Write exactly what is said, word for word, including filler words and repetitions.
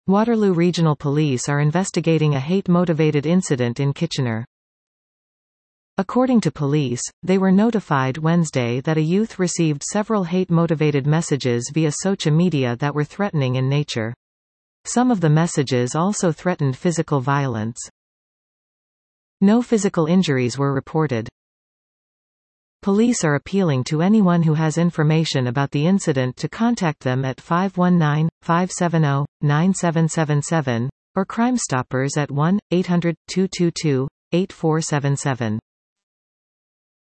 Waterloo Regional Police are investigating a hate-motivated incident in Kitchener. According to police, they were notified Wednesday that a youth received several hate-motivated messages via social media that were threatening in nature. Some of the messages also threatened physical violence. No physical injuries were reported. Police are appealing to anyone who has information about the incident to contact them at five one nine, five seven zero, nine seven seven seven, or Crime Stoppers at one eight hundred, two two two, eight four seven seven.